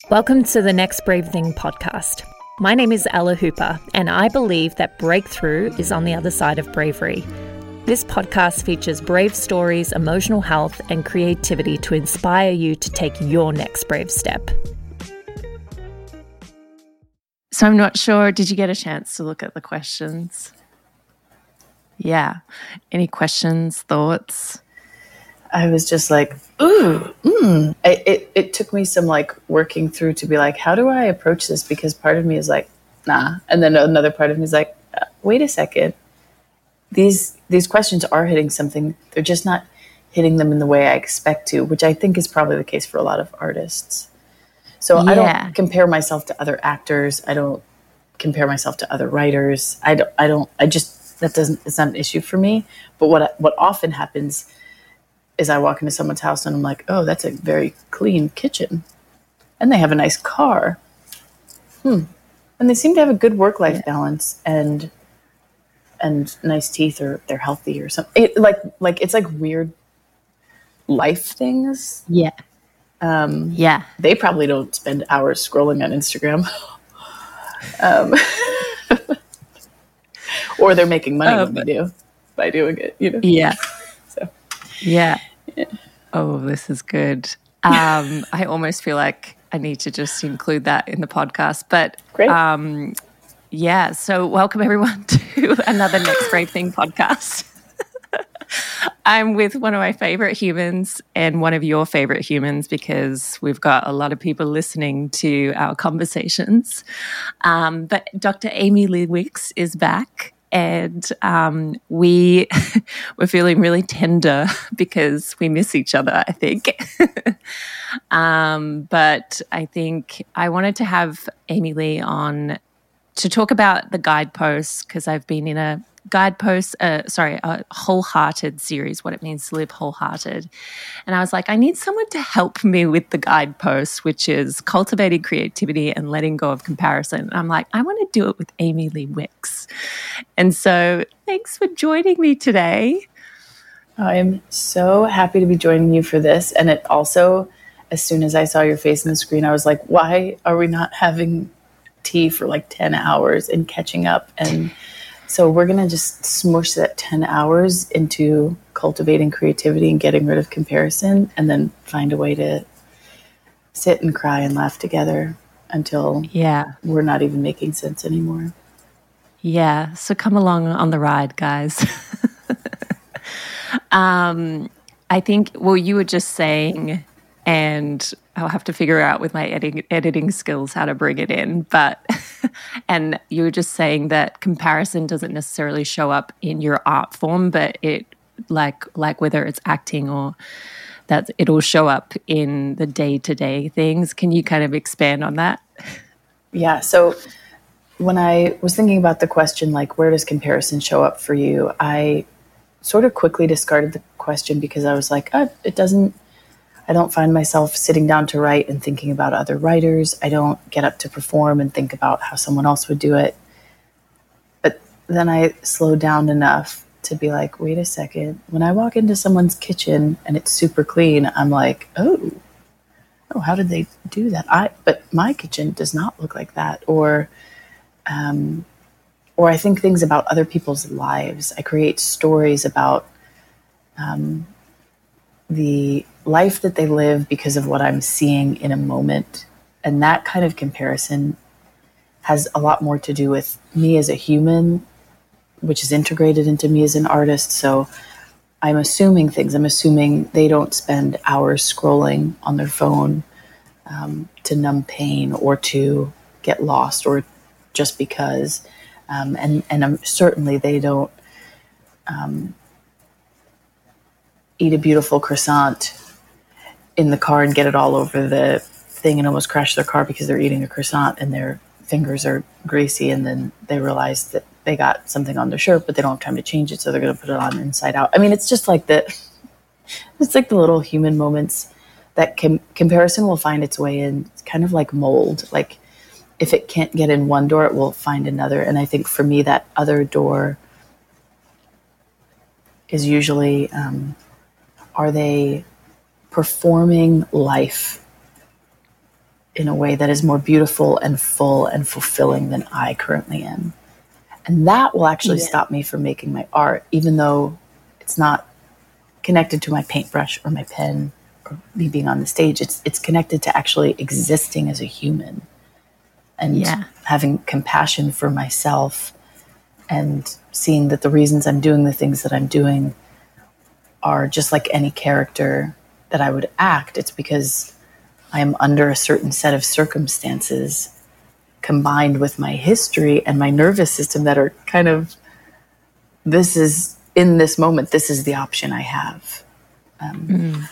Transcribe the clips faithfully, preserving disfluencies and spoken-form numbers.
Welcome to the Next Brave Thing podcast. My name is Ella Hooper, and I believe that breakthrough is on the other side of bravery. This podcast features brave stories, emotional health, and creativity to inspire you to take your next brave step. So I'm not sure, did you get a chance to look at the questions? Yeah. Any questions, thoughts? I was just like, ooh, mm. I, it, it took me some like working through to be like, how do I approach this? Because part of me is like, nah. And then another part of me is like, uh, wait a second. These, these questions are hitting something. They're just not hitting them in the way I expect to, which I think is probably the case for a lot of artists. So yeah. I don't compare myself to other actors. I don't compare myself to other writers. I don't, I don't, I just, that doesn't, it's not an issue for me. But what, what often happens is I walk into someone's house and I'm like, oh, that's a very clean kitchen. And they have a nice car. Hmm. And they seem to have a good work-life yeah. balance and and nice teeth, or they're healthy or something. It, like, like it's like weird life things. Yeah. Um, yeah. They probably don't spend hours scrolling on Instagram. um, or they're making money um, when they do by doing it, you know? Yeah. So, yeah. yeah. Oh, this is good. Um, I almost feel like I need to just include that in the podcast. But Great. Um, yeah, so welcome everyone to another Next Brave Thing podcast. I'm with one of my favorite humans and one of your favorite humans because we've got a lot of people listening to our conversations. Um, but Doctor Amy Lee Wicks is back. And um, we we're feeling really tender because we miss each other, I think. um, but I think I wanted to have Amy Lee on to talk about the guideposts, because I've been in a guidepost, uh, sorry, a wholehearted series, what it means to live wholehearted. And I was like, I need someone to help me with the guideposts, which is cultivating creativity and letting go of comparison. And I'm like, I want to do it with Amy Lee Wicks. And so thanks for joining me today. I'm so happy to be joining you for this. And it also, as soon as I saw your face on the screen, I was like, why are we not having tea for like ten hours and catching up? And so we're going to just smush that ten hours into cultivating creativity and getting rid of comparison, and then find a way to sit and cry and laugh together until yeah. we're not even making sense anymore. Yeah. So come along on the ride, guys. um, I think, well, you were just saying, and I'll have to figure out with my editing, editing skills how to bring it in. But, and you were just saying that comparison doesn't necessarily show up in your art form, but it, like, like whether it's acting or that, it'll show up in the day-to-day things. Can you kind of expand on that? Yeah. So when I was thinking about the question, like, where does comparison show up for you? I sort of quickly discarded the question because I was like, oh, it doesn't, I don't find myself sitting down to write and thinking about other writers. I don't get up to perform and think about how someone else would do it. But then I slowed down enough to be like, wait a second. When I walk into someone's kitchen and it's super clean, I'm like, oh, oh, how did they do that? I, but my kitchen does not look like that. Or, um, or I think things about other people's lives. I create stories about, um, the life that they live because of what I'm seeing in a moment. And that kind of comparison has a lot more to do with me as a human, which is integrated into me as an artist. So I'm assuming things. I'm assuming they don't spend hours scrolling on their phone um, to numb pain or to get lost or just because. Um, and and I'm, certainly they don't um, eat a beautiful croissant in the car and get it all over the thing and almost crash their car because they're eating a croissant and their fingers are greasy, and then they realize that they got something on their shirt, but they don't have time to change it, so they're going to put it on inside out. I mean, it's just like the, it's like the little human moments that com- comparison will find its way in. It's kind of like mold. Like if it can't get in one door, it will find another. And I think for me, that other door is usually, um, are they performing life in a way that is more beautiful and full and fulfilling than I currently am. And that will actually yeah. stop me from making my art, even though it's not connected to my paintbrush or my pen or me being on the stage. It's it's connected to actually existing as a human and yeah. having compassion for myself and seeing that the reasons I'm doing the things that I'm doing are just like any character that I would act. It's because I am under a certain set of circumstances combined with my history and my nervous system that are kind of, this is, in this moment, this is the option I have. Um, mm.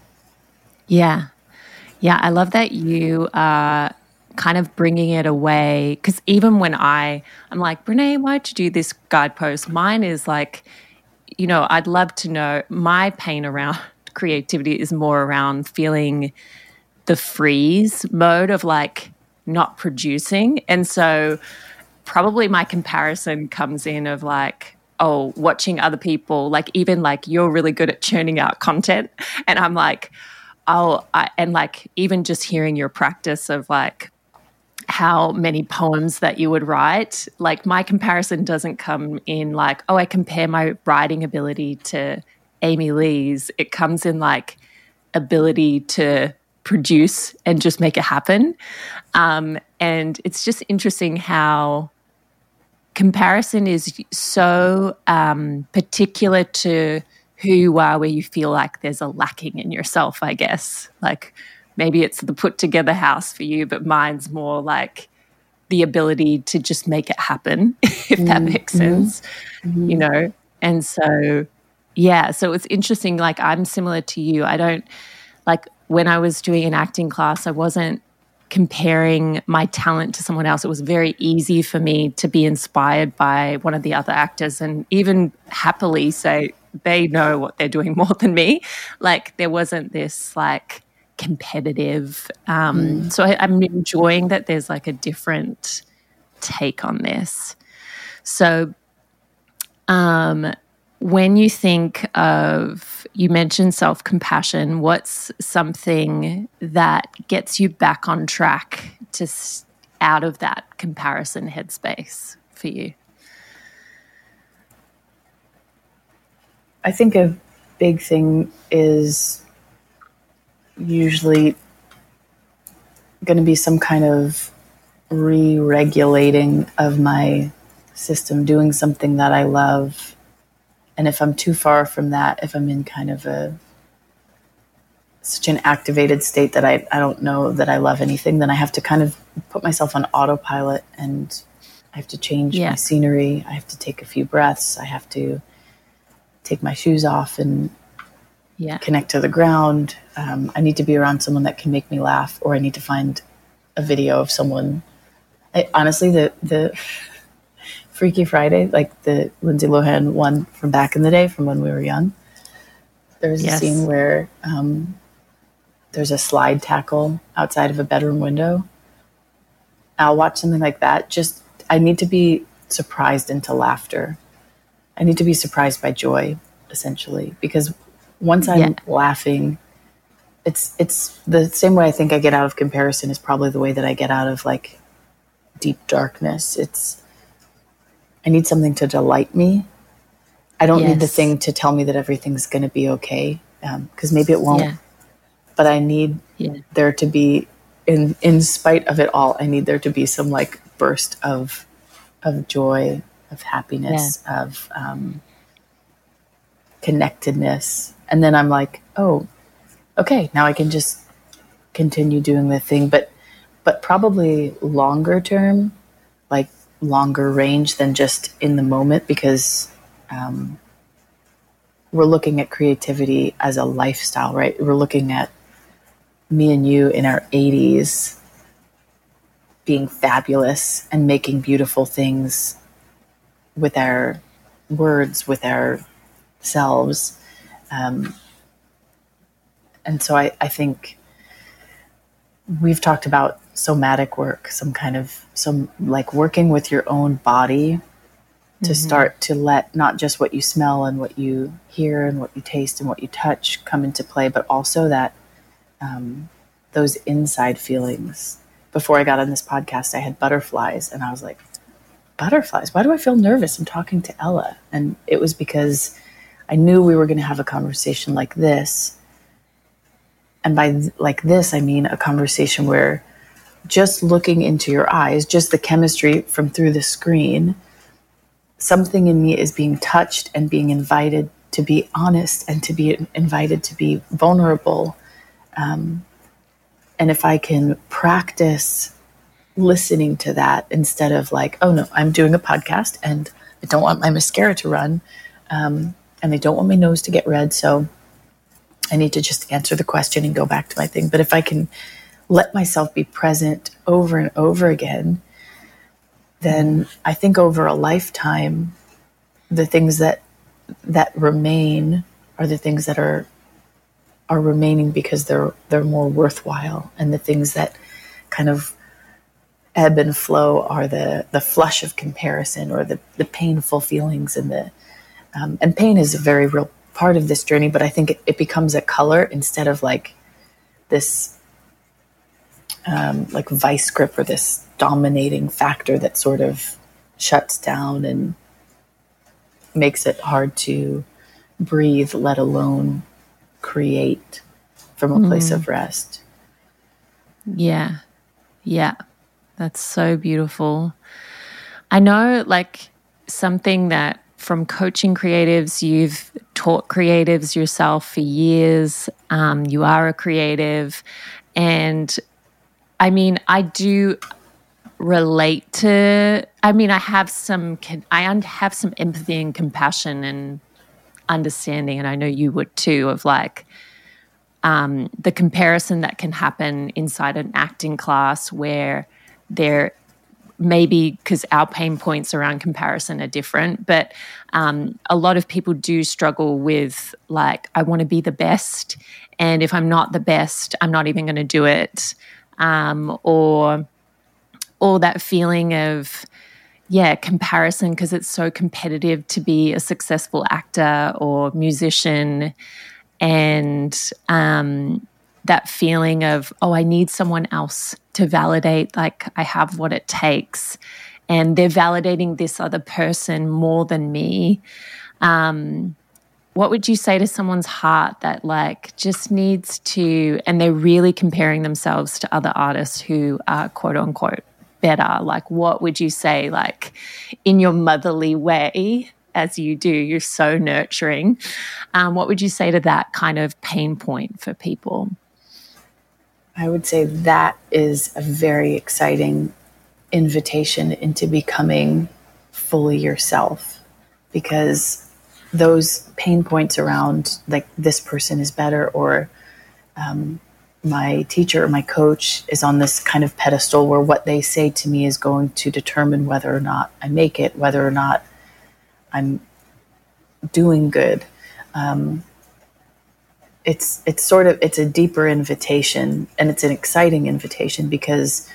Yeah. Yeah, I love that you are kind of bringing it away, because even when I, I'm like, Brene, why'd you do this guidepost? Mine is like, you know, I'd love to know, my pain around creativity is more around feeling the freeze mode of like not producing. And so probably my comparison comes in of like, oh, watching other people, like even like you're really good at churning out content. And I'm like, oh, I, and like even just hearing your practice of like how many poems that you would write, like my comparison doesn't come in like, oh, I compare my writing ability to Amy Lee's. It comes in like ability to produce and just make it happen. Um, and it's just interesting how comparison is so um, particular to who you are, where you feel like there's a lacking in yourself, I guess. Like maybe it's the put together house for you, but mine's more like the ability to just make it happen, if that mm-hmm. makes sense, mm-hmm. you know? And so, yeah, so it's interesting. Like I'm similar to you. I don't, like when I was doing an acting class, I wasn't comparing my talent to someone else. It was very easy for me to be inspired by one of the other actors and even happily say they know what they're doing more than me. Like there wasn't this like competitive. Um, mm. So I, I'm enjoying that there's like a different take on this. So um, when you think of, you mentioned self-compassion, what's something that gets you back on track to s- out of that comparison headspace for you? I think a big thing is usually going to be some kind of re-regulating of my system, doing something that I love. And if I'm too far from that, if I'm in kind of a such an activated state that I, I don't know that I love anything, then I have to kind of put myself on autopilot and I have to change yeah. my scenery. I have to take a few breaths. I have to take my shoes off and yeah. connect to the ground. Um, I need to be around someone that can make me laugh, or I need to find a video of someone. I, honestly, the the Freaky Friday, like the Lindsay Lohan one from back in the day, from when we were young. There's yes. a scene where um, there's a slide tackle outside of a bedroom window. I'll watch something like that. Just, I need to be surprised into laughter. I need to be surprised by joy, essentially, because once I'm yeah. laughing, it's it's the same way I think I get out of comparison is probably the way that I get out of like deep darkness. It's, I need something to delight me. I don't yes. need the thing to tell me that everything's going to be okay, because um, maybe it won't. Yeah. But I need yeah. there to be, in in spite of it all, I need there to be some like burst of of joy, of happiness, yeah. of um, connectedness. And then I'm like, oh, okay, now I can just continue doing the thing, but but probably longer term, like longer range than just in the moment, because um, we're looking at creativity as a lifestyle, right? We're looking at me and you in our eighties being fabulous and making beautiful things with our words, with our selves. Um, and so I, I think we've talked about somatic work, some kind of, some like working with your own body to mm-hmm. start to let not just what you smell and what you hear and what you taste and what you touch come into play, but also that um, those inside feelings. Before I got on this podcast, I had butterflies, and I was like, butterflies? Why do I feel nervous? I'm talking to Ella. And it was because I knew we were going to have a conversation like this. And by th- like this, I mean a conversation where just looking into your eyes, just the chemistry from through the screen, something in me is being touched and being invited to be honest and to be invited to be vulnerable. Um, and if I can practice listening to that instead of like, oh no, I'm doing a podcast and I don't want my mascara to run, um, and I don't want my nose to get red, so I need to just answer the question and go back to my thing. But if I can let myself be present over and over again, then I think over a lifetime, the things that that remain are the things that are are remaining because they're they're more worthwhile, and the things that kind of ebb and flow are the the flush of comparison, or the the painful feelings, and the um, and pain is a very real part of this journey. But I think it, it becomes a color instead of like this um, like vice grip, or this dominating factor that sort of shuts down and makes it hard to breathe, let alone create from a place mm. of rest. Yeah. Yeah. That's so beautiful. I know, like, something that from coaching creatives, you've taught creatives yourself for years. Um, you are a creative. And I mean, I do relate to, I mean, I have some, I have some empathy and compassion and understanding, and I know you would too, of like um, the comparison that can happen inside an acting class where there maybe, because our pain points around comparison are different, but um, a lot of people do struggle with like, I want to be the best, and if I'm not the best, I'm not even going to do it, um, or or that feeling of, yeah, comparison, because it's so competitive to be a successful actor or musician, and um, that feeling of, oh, I need someone else to validate, like I have what it takes, and they're validating this other person more than me. Um, what would you say to someone's heart that like just needs to, and they're really comparing themselves to other artists who are quote unquote better? Like, what would you say, like in your motherly way, as you do, you're so nurturing, um, what would you say to that kind of pain point for people? I would say that is a very exciting invitation into becoming fully yourself, because those pain points around like this person is better, or um, my teacher or my coach is on this kind of pedestal where what they say to me is going to determine whether or not I make it, whether or not I'm doing good. Um, it's it's sort of, it's a deeper invitation, and it's an exciting invitation, because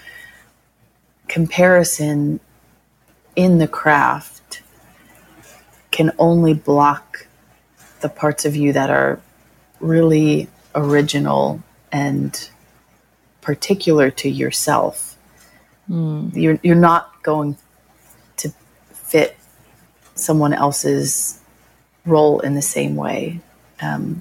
comparison in the craft can only block the parts of you that are really original and particular to yourself. Mm. You're you're not going to fit someone else's role in the same way. Um,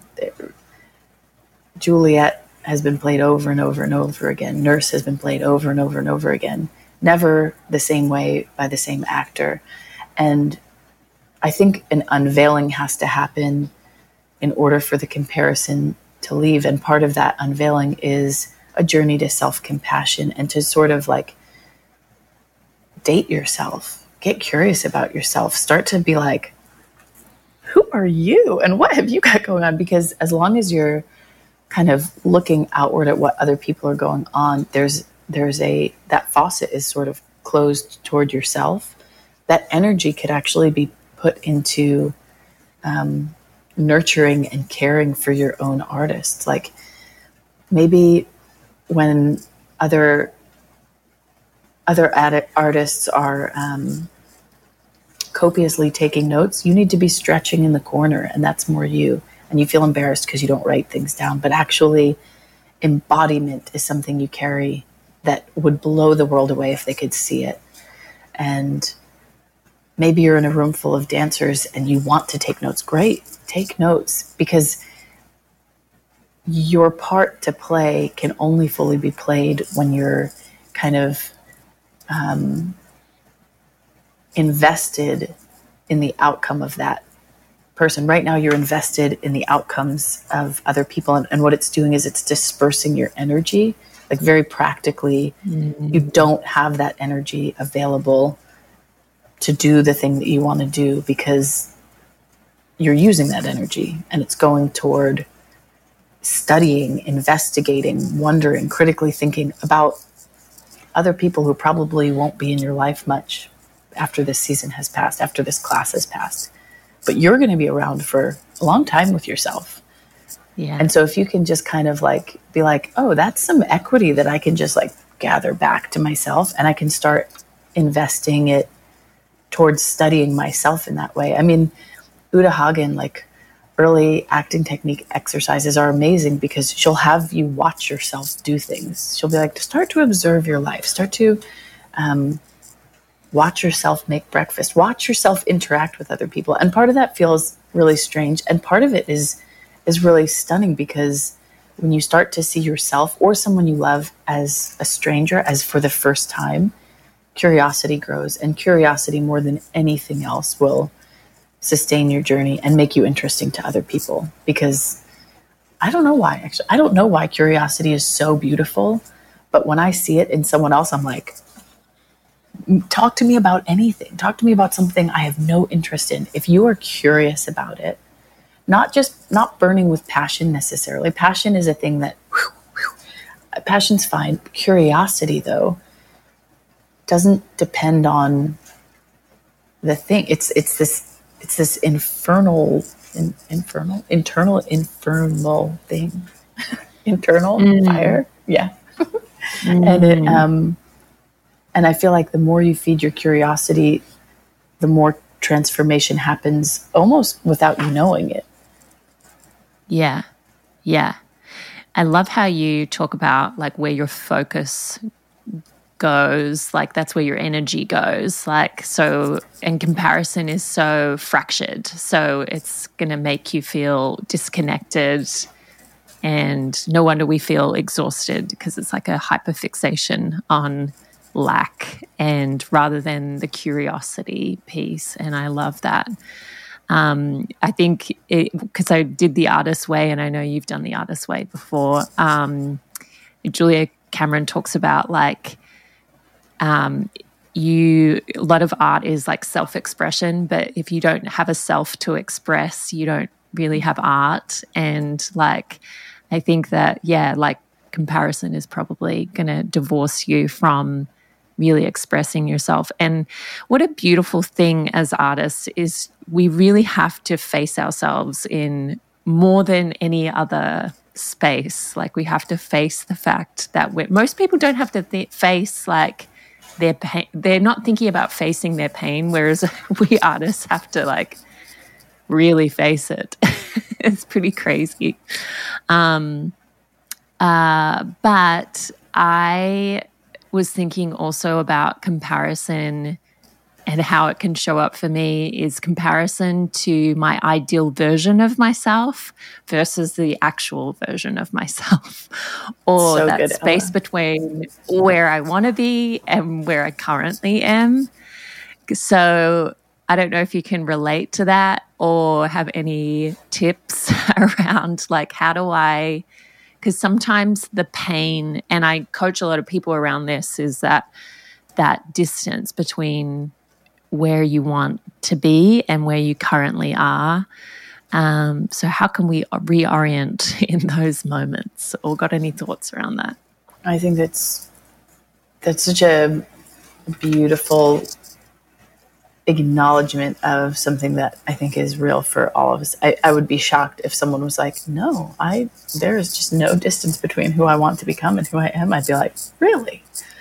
Juliet has been played over and over and over again. Nurse has been played over and over and over again. Never the same way by the same actor. And I think an unveiling has to happen in order for the comparison to leave. And part of that unveiling is a journey to self-compassion, and to sort of like date yourself, get curious about yourself, start to be like, who are you and what have you got going on? Because as long as you're kind of looking outward at what other people are going on, there's there's a, that faucet is sort of closed toward yourself. That energy could actually be put into um, nurturing and caring for your own artists. Like maybe when other other ad- artists are um, copiously taking notes, you need to be stretching in the corner, and that's more you. And you feel embarrassed because you don't write things down, but actually embodiment is something you carry that would blow the world away if they could see it. And maybe you're in a room full of dancers and you want to take notes. Great, take notes, because your part to play can only fully be played when you're kind of um, invested in the outcome of that person. Right now, you're invested in the outcomes of other people. And, and what it's doing is it's dispersing your energy. Like very practically, mm-hmm. you don't have that energy available to do the thing that you want to do because you're using that energy and it's going toward studying, investigating, wondering, critically thinking about other people who probably won't be in your life much after this season has passed, after this class has passed. But you're going to be around for a long time with yourself. Yeah. And so if you can just kind of like be like, oh, that's some equity that I can just like gather back to myself, and I can start investing it towards studying myself in that way. I mean, Uta Hagen, like early acting technique exercises are amazing because she'll have you watch yourself do things. She'll be like, start to observe your life, start to um, watch yourself make breakfast, watch yourself interact with other people. And part of that feels really strange. And part of it is is really stunning because when you start to see yourself or someone you love as a stranger, as for the first time, curiosity grows. And curiosity more than anything else will sustain your journey and make you interesting to other people. Because I don't know why, actually. I don't know why curiosity is so beautiful. But when I see it in someone else, I'm like, talk to me about anything. Talk to me about something I have no interest in. If you are curious about it, not just, not burning with passion necessarily. Passion is a thing that, whew, whew, passion's fine. Curiosity, though, doesn't depend on the thing. It's it's this it's this infernal, in, infernal, internal, infernal thing, internal mm. fire. Yeah, mm. and it um, and I feel like the more you feed your curiosity, the more transformation happens, almost without you knowing it. Yeah, yeah. I love how you talk about like where your focus goes, like that's where your energy goes. Like, so, and comparison is so fractured. So it's going to make you feel disconnected, and no wonder we feel exhausted because it's like a hyperfixation on lack and rather than the curiosity piece. And I love that. Um, I think because I did the Artist Way, and I know you've done the Artist Way before. Um, Julia Cameron talks about like um, you. A lot of art is like self-expression, but if you don't have a self to express, you don't really have art. And like, I think that yeah, like comparison is probably going to divorce you from really expressing yourself. And what a beautiful thing as artists is we really have to face ourselves in more than any other space. Like we have to face the fact that we're, most people don't have to th- face like their pain. They're not thinking about facing their pain, whereas we artists have to like really face it. It's pretty crazy. Um, uh, but I was thinking also about comparison and how it can show up for me is comparison to my ideal version of myself versus the actual version of myself, or so that good, space Ella. between where I want to be and where I currently am. So I don't know if you can relate to that or have any tips around like how do I, because sometimes the pain, and I coach a lot of people around this, is that that distance between where you want to be and where you currently are. Um, so how can we reorient in those moments? Or got any thoughts around that? I think that's that's such a beautiful acknowledgement of something that I think is real for all of us. I, I would be shocked if someone was like, no, I there is just no distance between who I want to become and who I am. I'd be like, really?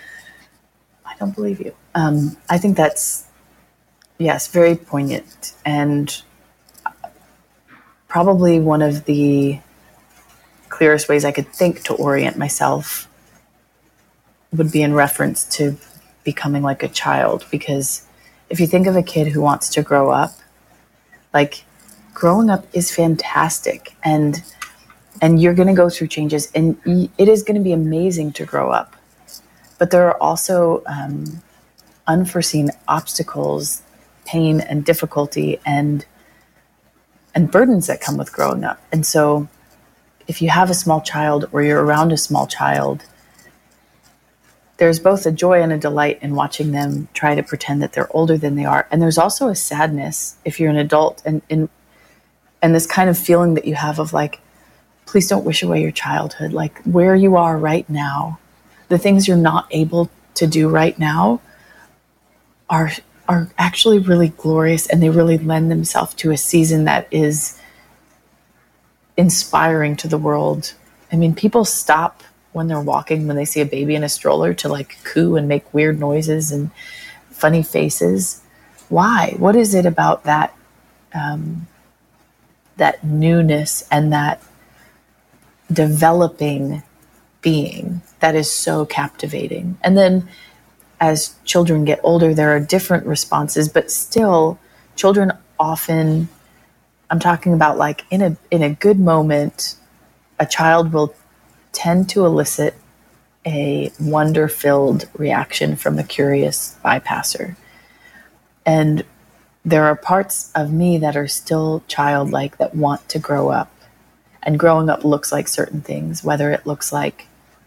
I don't believe you. Um, I think that's, yes, very poignant and probably one of the clearest ways I could think to orient myself would be in reference to becoming like a child. Because if you think of a kid who wants to grow up, like growing up is fantastic, and and you're going to go through changes, and it is going to be amazing to grow up. But there are also um, unforeseen obstacles, pain and difficulty and and burdens that come with growing up. And so if you have a small child or you're around a small child, there's both a joy and a delight in watching them try to pretend that they're older than they are. And there's also a sadness if you're an adult, and and, and this kind of feeling that you have of like, please don't wish away your childhood. Like where you are right now, the things you're not able to do right now are are actually really glorious, and they really lend themselves to a season that is inspiring to the world. I mean, people stop when they're walking, when they see a baby in a stroller, to like coo and make weird noises and funny faces. Why? What is it about that um, that newness and that developing being that is so captivating? And then as children get older, there are different responses, but still children often, I'm talking about like in a in a good moment, a child will tend to elicit a wonder-filled reaction from a curious bypasser. And there are parts of me that are still childlike that want to grow up. And growing up looks like certain things, whether it looks like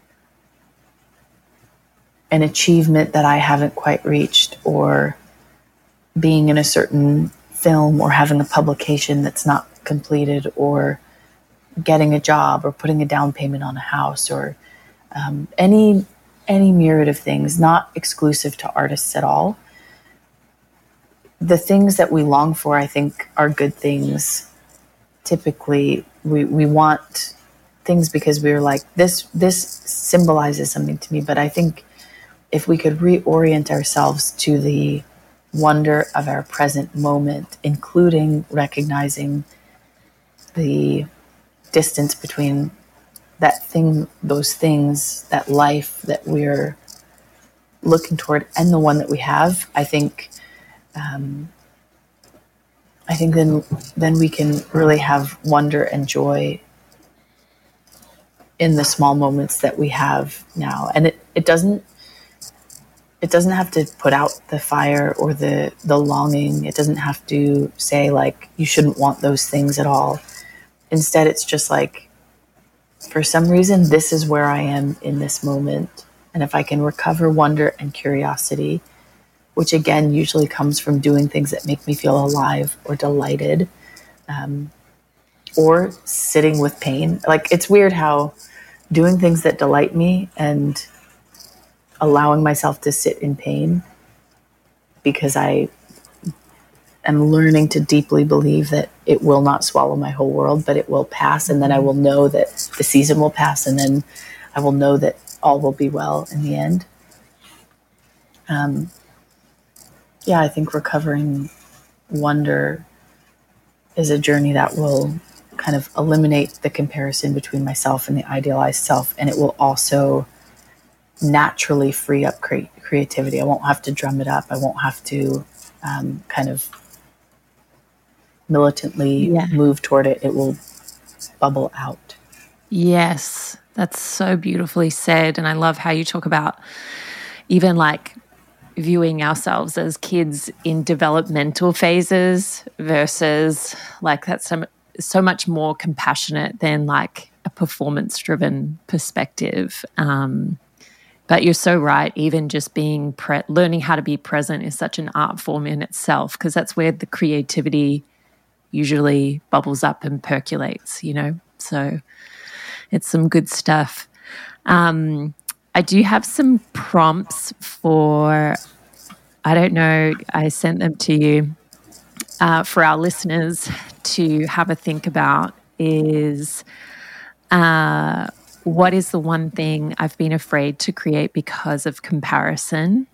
an achievement that I haven't quite reached, or being in a certain film, or having a publication that's not completed, or getting a job, or putting a down payment on a house, or um, any any myriad of things, not exclusive to artists at all. The things that we long for, I think, are good things. Typically, we, we want things because we're like, this this symbolizes something to me. But I think if we could reorient ourselves to the wonder of our present moment, including recognizing the distance between that thing, those things, that life that we're looking toward and the one that we have, I think, um, I think then then we can really have wonder and joy in the small moments that we have now. And it, it doesn't it doesn't have to put out the fire or the the longing. It doesn't have to say like you shouldn't want those things at all. Instead, it's just like, for some reason, this is where I am in this moment. And if I can recover wonder and curiosity, which again usually comes from doing things that make me feel alive or delighted, um, or sitting with pain. Like, it's weird how doing things that delight me and allowing myself to sit in pain, because I am learning to deeply believe that it will not swallow my whole world, but it will pass. And then I will know that the season will pass, and then I will know that all will be well in the end. Um, yeah, I think recovering wonder is a journey that will kind of eliminate the comparison between myself and the idealized self. And it will also naturally free up cre- creativity. I won't have to drum it up. I won't have to um, kind of militantly yeah. move toward it. It will bubble out. Yes, that's so beautifully said. And I love how you talk about even like viewing ourselves as kids in developmental phases versus like that's so, so much more compassionate than like a performance-driven perspective. Um, but you're so right. Even just being pre- learning how to be present is such an art form in itself, because that's where the creativity usually bubbles up and percolates, you know? So it's some good stuff. Um, I do have some prompts for, I don't know, I sent them to you uh, for our listeners to have a think about is uh, what is the one thing I've been afraid to create because of comparison?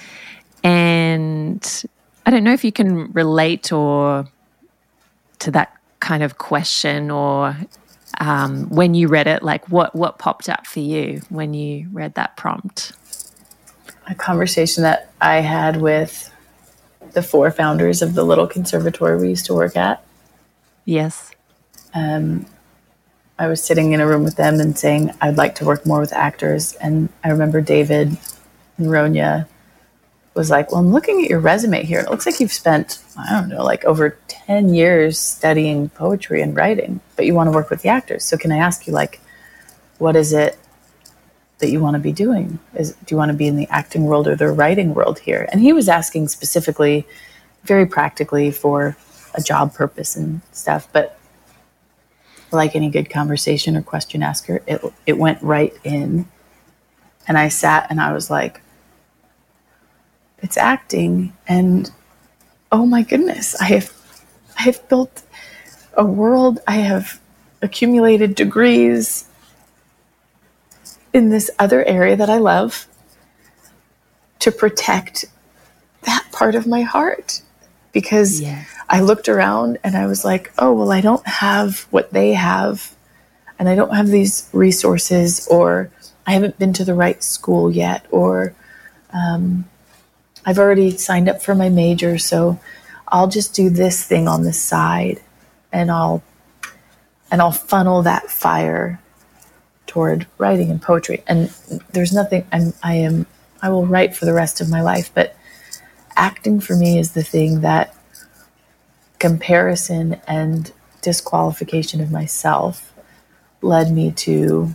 And I don't know if you can relate or to that kind of question, or um, when you read it? Like what, what popped up for you when you read that prompt? A conversation that I had with the four founders of the little conservatory we used to work at. Yes. Um, I was sitting in a room with them and saying, I'd like to work more with actors. And I remember David and Ronya was like, well, I'm looking at your resume here. It looks like you've spent, I don't know, like over ten years studying poetry and writing, but you want to work with the actors. So can I ask you, like, what is it that you want to be doing? Is, do you want to be in the acting world or the writing world here? And he was asking specifically, very practically, for a job purpose and stuff. But like any good conversation or question asker, it it went right in. And I sat and I was like, it's acting. And oh my goodness, I have I have built a world. I have accumulated degrees in this other area that I love to protect that part of my heart. Because yes. I looked around and I was like, oh, well, I don't have what they have, and I don't have these resources, or I haven't been to the right school yet, or um, I've already signed up for my major, so I'll just do this thing on the side, and I'll and I'll funnel that fire toward writing and poetry. And there's nothing I'm, I am I will write for the rest of my life, but acting for me is the thing that comparison and disqualification of myself led me to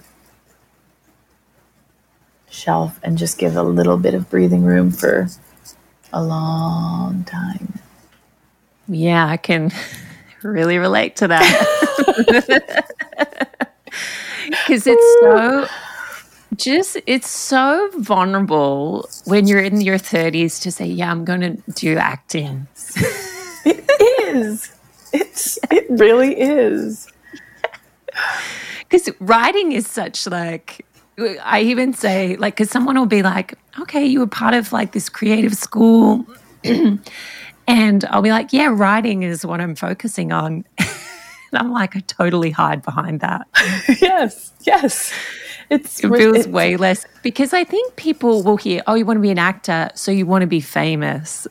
shelf and just give a little bit of breathing room for a long time. Yeah, I can really relate to that. Because it's so just, it's so vulnerable when you're in your thirties to say, yeah, I'm going to do acting. It is. It's, it really is. Because writing is such like, I even say, like, because someone will be like, okay, you were part of like this creative school. And I'll be like, yeah, writing is what I'm focusing on. And I'm like, I totally hide behind that. Yes, yes. It's, it feels it's, way less, because I think people will hear, oh, you want to be an actor, so you want to be famous.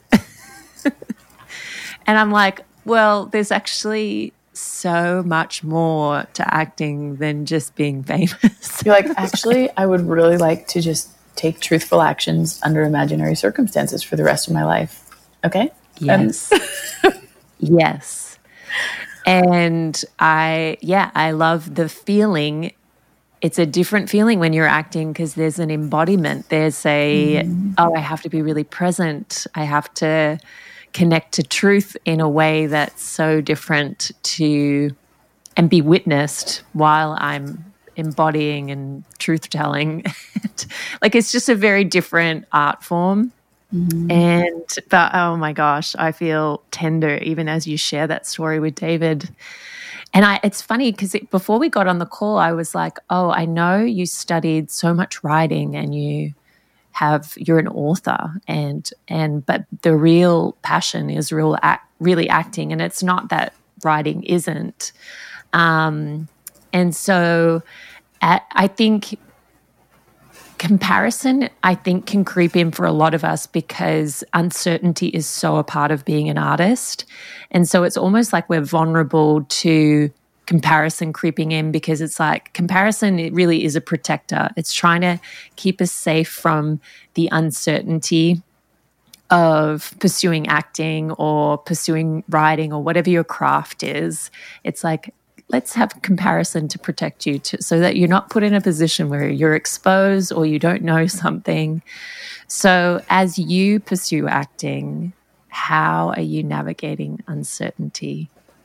And I'm like, well, there's actually so much more to acting than just being famous. You're like, actually, I would really like to just take truthful actions under imaginary circumstances for the rest of my life. Okay? Yes. Um, yes. And I, yeah, I love the feeling. It's a different feeling when you're acting because there's an embodiment. There's a, mm. oh, I have to be really present. I have to connect to truth in a way that's so different to, and be witnessed while I'm embodying and truth-telling. Like, it's just a very different art form. Mm-hmm. And, but oh my gosh, I feel tender even as you share that story with David. And I, it's funny because it, before we got on the call, I was like, oh, I know you studied so much writing and you have, you're an author, and, and, but the real passion is real, act, really acting. And it's not that writing isn't. Um, and so at, I think comparison, I think, can creep in for a lot of us because uncertainty is so a part of being an artist. And so it's almost like we're vulnerable to comparison creeping in, because it's like comparison, it really is a protector. It's trying to keep us safe from the uncertainty of pursuing acting or pursuing writing or whatever your craft is. It's like, let's have comparison to protect you to, so that you're not put in a position where you're exposed or you don't know something. So as you pursue acting, how are you navigating uncertainty?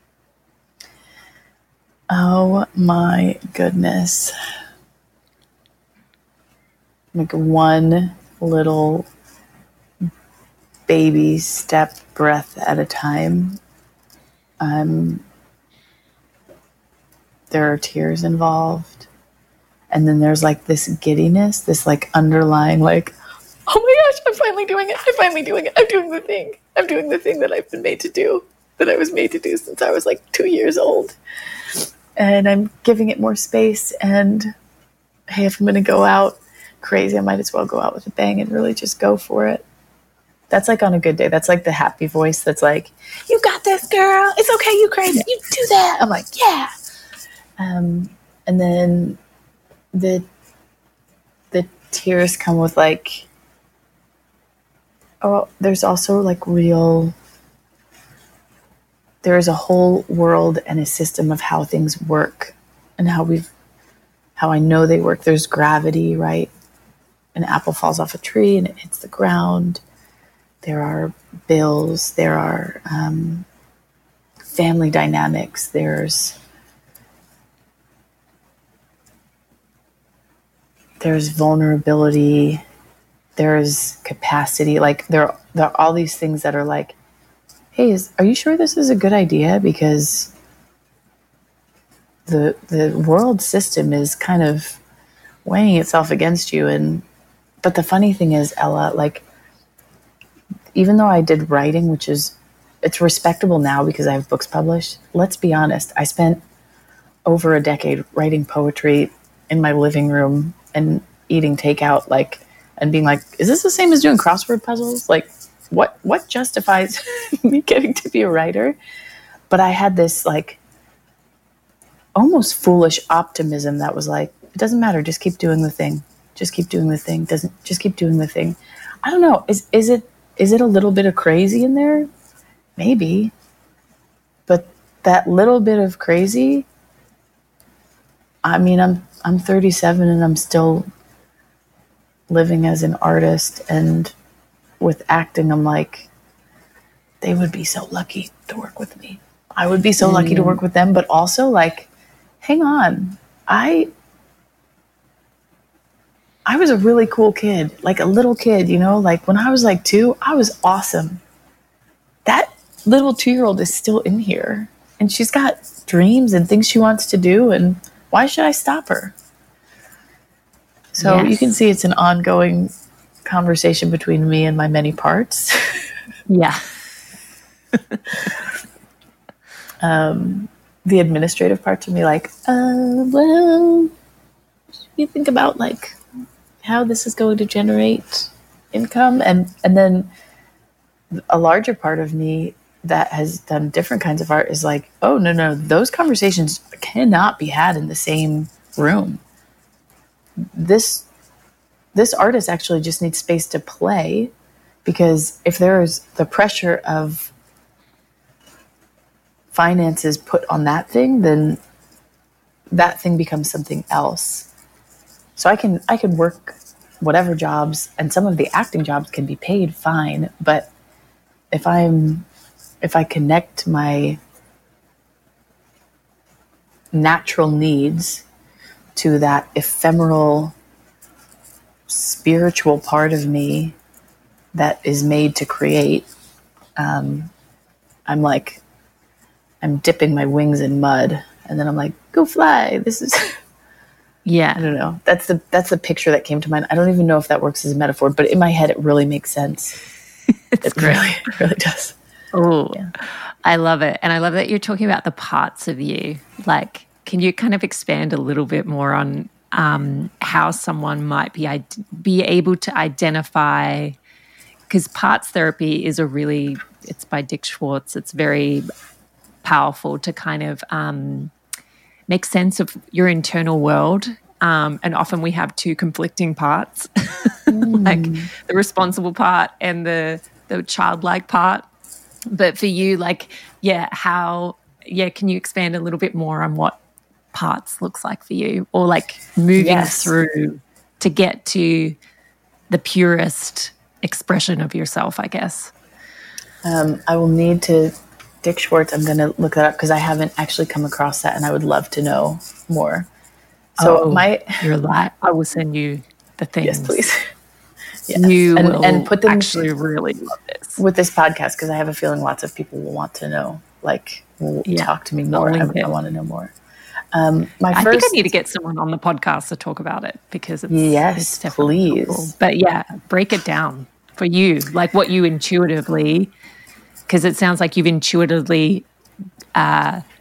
Oh my goodness. Like one little baby step breath at a time. Um, there are tears involved. And then there's like this giddiness, this like underlying like, oh my gosh, I'm finally doing it. I'm finally doing it. I'm doing the thing. I'm doing the thing that I've been made to do, that I was made to do since I was like two years old. and I'm giving it more space. And hey, if I'm going to go out crazy, I might as well go out with a bang and really just go for it. That's like on a good day. That's like the happy voice that's like, you got this, girl. It's okay. You crazy. You do that. I'm like, yeah. Um, and then the the tears come with like, oh, there's also like real, there's a whole world and a system of how things work and how we've, how I know they work. There's gravity, right? An apple falls off a tree and it hits the ground. There are bills. There are um, family dynamics. There's there's vulnerability. There's capacity. Like there, there are all these things that are like, hey, is, are you sure this is a good idea? Because the the world system is kind of weighing itself against you. And but the funny thing is, Ella, like, even though I did writing, which is, it's respectable now because I have books published, let's be honest, I spent over a decade writing poetry in my living room and eating takeout, like, and being like, is this the same as doing crossword puzzles? Like, what, what justifies me getting to be a writer? But I had this, like, almost foolish optimism that was like, it doesn't matter, just keep doing the thing. Just keep doing the thing. Doesn't, just keep doing the thing. I don't know. Is, is it, Is it a little bit of crazy in there? Maybe. But that little bit of crazy, I mean, I'm I'm thirty-seven and I'm still living as an artist, and with acting, I'm like, they would be so lucky to work with me. I would be so mm. lucky to work with them, but also like, hang on. I I was a really cool kid, like a little kid, you know, like when I was like two, I was awesome. That little two-year-old is still in here and she's got dreams and things she wants to do. And why should I stop her? So yes. You can see it's an ongoing conversation between me and my many parts. Yeah. um, the administrative parts of me like, uh, well, you think about like, how this is going to generate income. And, and then a larger part of me that has done different kinds of art is like, oh, no, no, those conversations cannot be had in the same room. This, this artist actually just needs space to play, because if there's the pressure of finances put on that thing, then that thing becomes something else. So I can I can work whatever jobs, and some of the acting jobs can be paid fine, but if I'm if I connect my natural needs to that ephemeral spiritual part of me that is made to create, um, I'm like, I'm dipping my wings in mud, and then I'm like, go fly. This is... Yeah. I don't know. That's the that's the picture that came to mind. I don't even know if that works as a metaphor, but in my head it really makes sense. It's it great. really, it really does. Oh, yeah. I love it. And I love that you're talking about the parts of you. Like, can you kind of expand a little bit more on um, how someone might be be able to identify, because parts therapy is a really, it's by Dick Schwartz. It's very powerful to kind of um, make sense of your internal world. Um, and often we have two conflicting parts, mm. like the responsible part and the the childlike part. But for you, like, yeah, how, yeah, can you expand a little bit more on what parts looks like for you, or like moving yes. through to get to the purest expression of yourself, I guess? Um, I will need to, Dick Schwartz, I'm going to look that up because I haven't actually come across that, and I would love to know more. So oh, my, you're like, I will send you the things. Yes, please. Yes. You and, will and put them actually really love this with this podcast, because I have a feeling lots of people will want to know. Like, will yeah. talk to me more. I, I want to know more. Um, my I first, think I need to get someone on the podcast to talk about it, because it's yes, it's definitely please. Cool. But yeah, break it down for you, like what you intuitively, because it sounds like you've intuitively uh,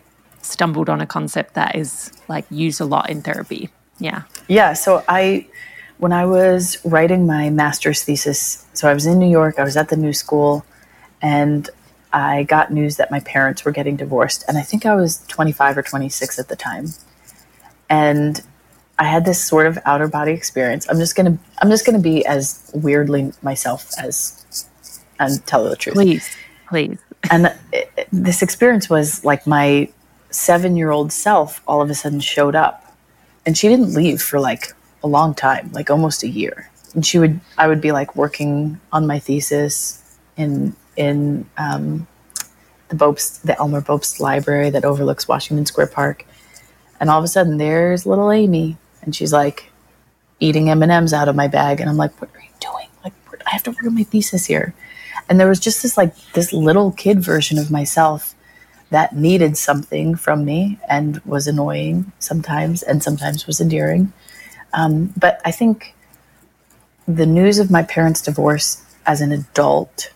stumbled on a concept that is like used a lot in therapy. Yeah. Yeah. So I, when I was writing my master's thesis, so I was in New York, I was at the New School, and I got news that my parents were getting divorced. And I think I was twenty-five or twenty-six at the time. And I had this sort of outer body experience. I'm just going to, I'm just going to be as weirdly myself as, and tell the truth. Please, please. And it, it, this experience was like my seven-year-old self all of a sudden showed up, and she didn't leave for like a long time, like almost a year. And she would, I would be like working on my thesis in, in, um, the Bopst, the Elmer Bopst Library that overlooks Washington Square Park. And all of a sudden there's little Amy, and she's like eating M and M's out of my bag. And I'm like, what are you doing? Like, I have to work on my thesis here. And there was just this like this little kid version of myself that needed something from me and was annoying sometimes and sometimes was endearing. Um, but I think the news of my parents' divorce as an adult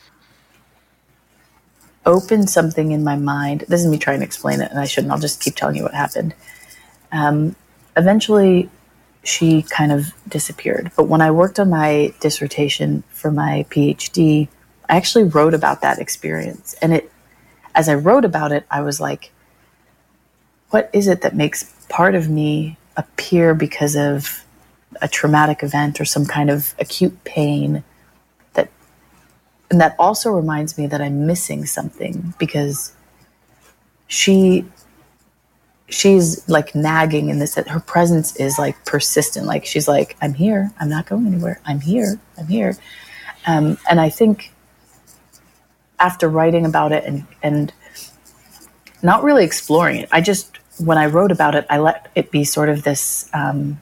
opened something in my mind. This is me trying to explain it, and I shouldn't. I'll just keep telling you what happened. Um, eventually, she kind of disappeared. But when I worked on my dissertation for my PhD, I actually wrote about that experience. And it, as I wrote about it, I was like, what is it that makes part of me appear because of a traumatic event or some kind of acute pain? That, and that also reminds me that I'm missing something, because she, she's like nagging in this, that her presence is like persistent. Like she's like, I'm here. I'm not going anywhere. I'm here. I'm here. Um, and I think after writing about it and, and not really exploring it, I just, when I wrote about it, I let it be sort of this um,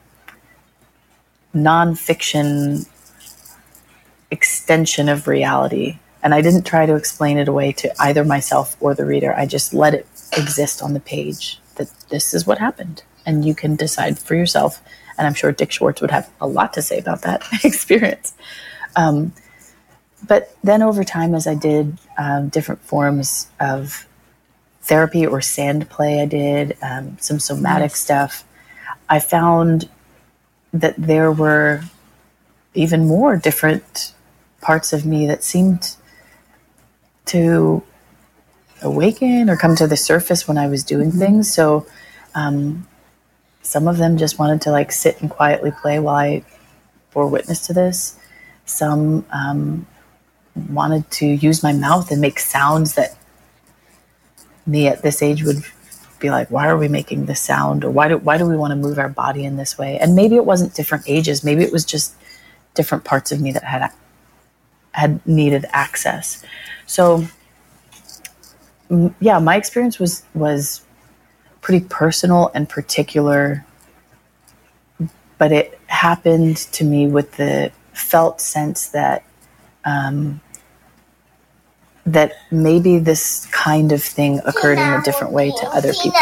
nonfiction extension of reality. And I didn't try to explain it away to either myself or the reader. I just let it exist on the page, that this is what happened. And you can decide for yourself. And I'm sure Dick Schwartz would have a lot to say about that experience. Um, but then over time, as I did um, different forms of therapy or sand play, I did um, some somatic yes. stuff, I found that there were even more different parts of me that seemed to awaken or come to the surface when I was doing mm-hmm. things. So um, some of them just wanted to like sit and quietly play while I bore witness to this. Some um, wanted to use my mouth and make sounds that me at this age would be like, why are we making this sound? Or why do, why do we want to move our body in this way? And maybe it wasn't different ages. Maybe it was just different parts of me that had had needed access. So m- yeah, my experience was was pretty personal and particular, but it happened to me with the felt sense that um, that maybe this kind of thing occurred in a different way to other people.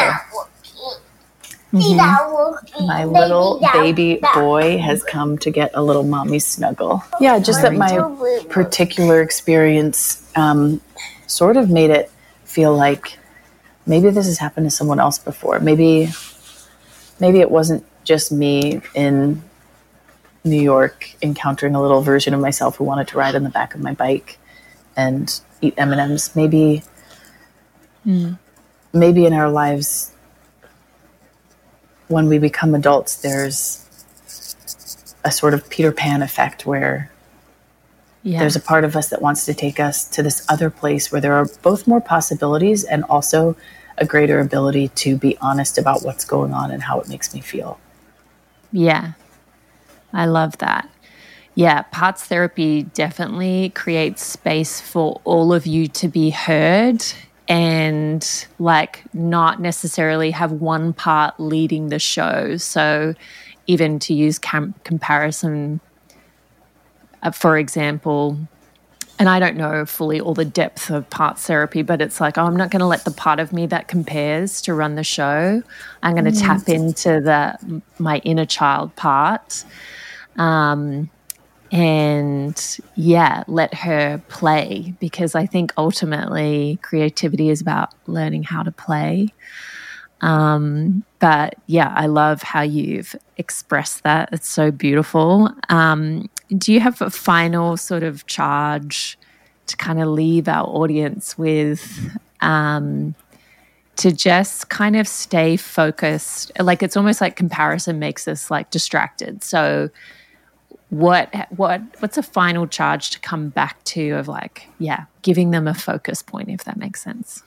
Mm-hmm. My little baby boy has come to get a little mommy snuggle. Yeah, just that my particular experience um, sort of made it feel like maybe this has happened to someone else before. Maybe, maybe it wasn't just me in New York encountering a little version of myself who wanted to ride on the back of my bike and eat M and M's. Maybe, mm. maybe in our lives, when we become adults, there's a sort of Peter Pan effect where yeah. there's a part of us that wants to take us to this other place where there are both more possibilities and also a greater ability to be honest about what's going on and how it makes me feel. Yeah, I love that. Yeah, parts therapy definitely creates space for all of you to be heard and like not necessarily have one part leading the show. So even to use cam- comparison, uh, for example, and I don't know fully all the depth of parts therapy, but it's like, oh, I'm not going to let the part of me that compares to run the show. I'm going to mm. tap into the my inner child part. Um and yeah, let her play, because I think ultimately creativity is about learning how to play. Um, but yeah, I love how you've expressed that. It's so beautiful. Um, do you have a final sort of charge to kind of leave our audience with, um, to just kind of stay focused? Like, it's almost like comparison makes us like distracted. So what, what, what's a final charge to come back to of like, yeah, giving them a focus point, if that makes sense?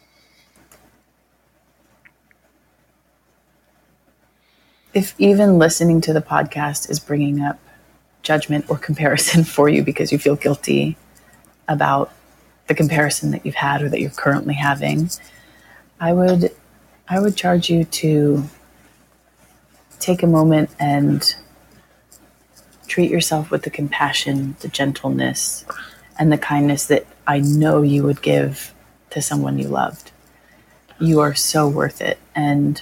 If even listening to the podcast is bringing up judgment or comparison for you because you feel guilty about the comparison that you've had or that you're currently having, I would I would charge you to take a moment and treat yourself with the compassion, the gentleness, and the kindness that I know you would give to someone you loved. You are so worth it. And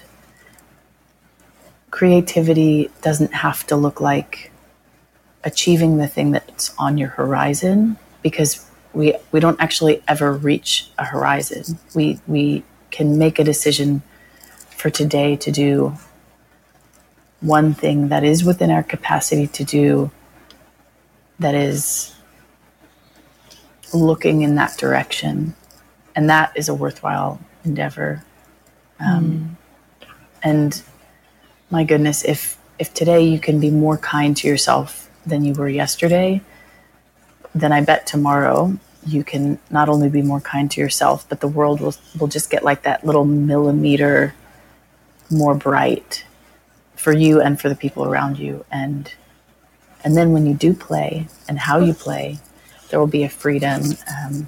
creativity doesn't have to look like achieving the thing that's on your horizon, because we we don't actually ever reach a horizon. We we can make a decision for today to do one thing that is within our capacity to do, that is looking in that direction, and that is a worthwhile endeavor. Um, mm. And my goodness, if if today you can be more kind to yourself than you were yesterday, then I bet tomorrow you can not only be more kind to yourself, but the world will will just get like that little millimeter more bright for you and for the people around you. And and then when you do play and how you play, there will be a freedom um,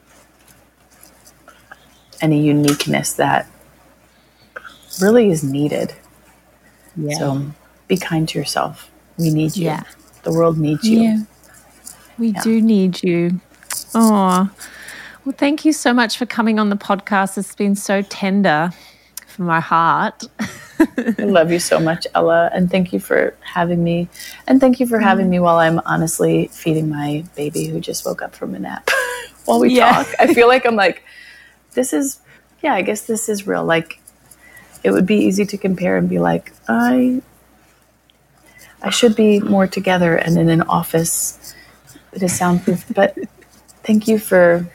and a uniqueness that really is needed. Yeah. So be kind to yourself. We need you. Yeah. The world needs you. Yeah. We yeah. do need you. Oh, well, thank you so much for coming on the podcast. It's been so tender for my heart. I love you so much, Ella. And thank you for having me. And thank you for having me while I'm honestly feeding my baby who just woke up from a nap while we yeah. talk. I feel like I'm like, this is, yeah, I guess this is real. Like, it would be easy to compare and be like, I I should be more together and in an office that is soundproof. But thank you for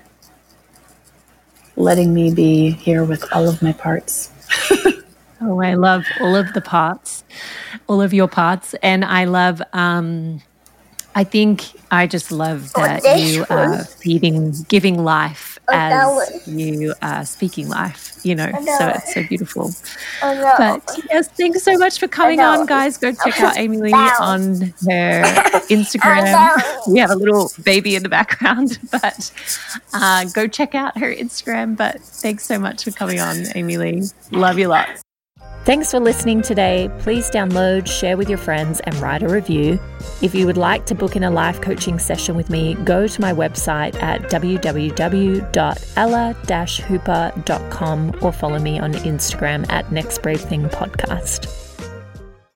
letting me be here with all of my parts. Oh, I love all of the parts, all of your parts. And I love, um, I think I just love that oh, you are feeding, giving life oh, as you are speaking life, you know, oh, so it's so beautiful. Oh, no. But yes, thanks so much for coming oh, no. on, guys. Go check out Amy Lee on her Instagram. Oh, no. We have a little baby in the background, but uh, go check out her Instagram. But thanks so much for coming on, Amy Lee. Love you lots. Thanks for listening today. Please download, share with your friends, and write a review. If you would like to book in a life coaching session with me, go to my website at w w w dot ella dash hooper dot com or follow me on Instagram at Next Brave Thing Podcast.